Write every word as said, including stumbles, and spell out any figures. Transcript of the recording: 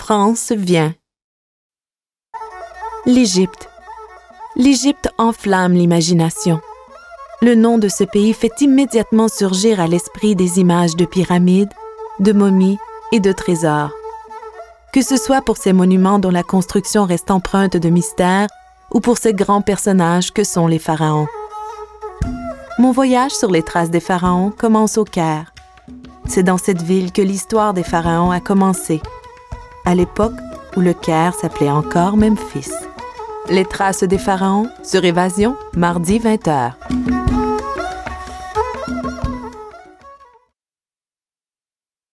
France vient. L'Égypte. L'Égypte enflamme l'imagination. Le nom de ce pays fait immédiatement surgir à l'esprit des images de pyramides, de momies et de trésors. Que ce soit pour ces monuments dont la construction reste empreinte de mystère ou pour ces grands personnages que sont les pharaons. Mon voyage sur les traces des pharaons commence au Caire. C'est dans cette ville que l'histoire des pharaons a commencé, à l'époque où le Caire s'appelait encore Memphis. Les traces des pharaons sur Évasion, mardi vingt heures.